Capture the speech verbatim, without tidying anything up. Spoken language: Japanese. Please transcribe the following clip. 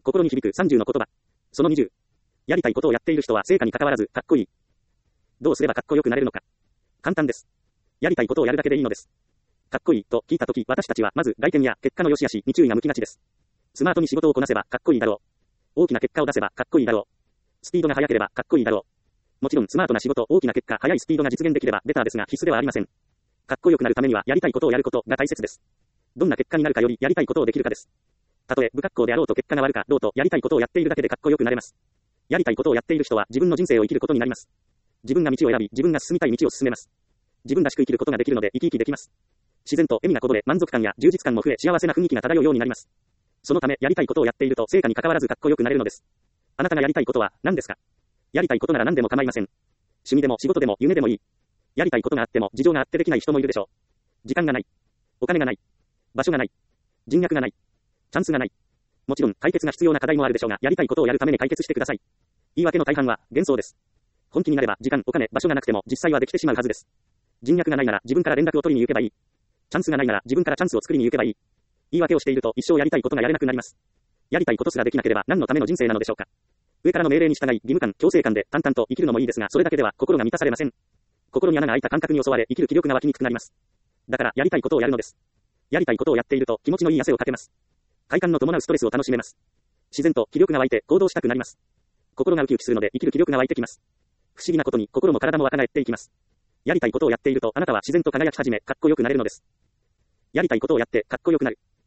心に響くさんじゅうの言葉。そのにじゅう。やりたいことをやっている人は成果に関わらずかっこいい。どうすればかっこよくなれるのか。簡単です。やりたいことをやるだけでいいのです。かっこいいと聞いたとき、私たちはまず外見や結果の良し悪しに注意が向きがちです。スマートに仕事をこなせばかっこいいだろう。大きな結果を出せばかっこいいだろう。スピードが速ければかっこいいだろう。もちろんスマートな仕事、大きな結果、速いスピードが実現できればベターですが必須ではありません。かっこよくなるためにはやりたいことをやることが大切です。どんな結果になるかよりやりたいことをできるかです。たとえ不格好であろうと結果が悪かろうとやりたいことをやっているだけでかっこよくなれます。やりたいことをやっている人は自分の人生を生きることになります。自分が道を選び、自分が進みたい道を進めます。自分らしく生きることができるので生き生きできます。自然と笑みがこぼれ満足感や充実感も増え幸せな雰囲気が漂うようになります。そのためやりたいことをやっていると成果に関わらずかっこよくなれるのです。あなたがやりたいことは何ですか？やりたいことなら何でも構いません。趣味でも仕事でも夢でもいい。やりたいことがあっても事情があってできない人もいるでしょう。時間がない。お金がない。場所がない。人脈がない。チャンスがない。もちろん解決が必要な課題もあるでしょうが、やりたいことをやるために解決してください。言い訳の大半は幻想です。本気になれば時間、お金、場所がなくても実際はできてしまうはずです。人脈がないなら自分から連絡を取りに行けばいい。チャンスがないなら自分からチャンスを作りに行けばいい。言い訳をしていると一生やりたいことがやれなくなります。やりたいことすらできなければ何のための人生なのでしょうか。上からの命令に従い義務感、強制感で淡々と生きるのもいいですが、それだけでは心が満たされません。心に穴が開いた感覚に襲われ生きる気力が湧きにくくなります。だからやりたいことをやるのです。やりたいことをやっていると気持ちのいい汗をかけます。快感の伴うストレスを楽しめます。自然と気力が湧いて行動したくなります。心がウキウキするので生きる気力が湧いてきます。不思議なことに心も体も若返っていきます。やりたいことをやっているとあなたは自然と輝き始めかっこよくなれるのです。やりたいことをやってかっこよくなる。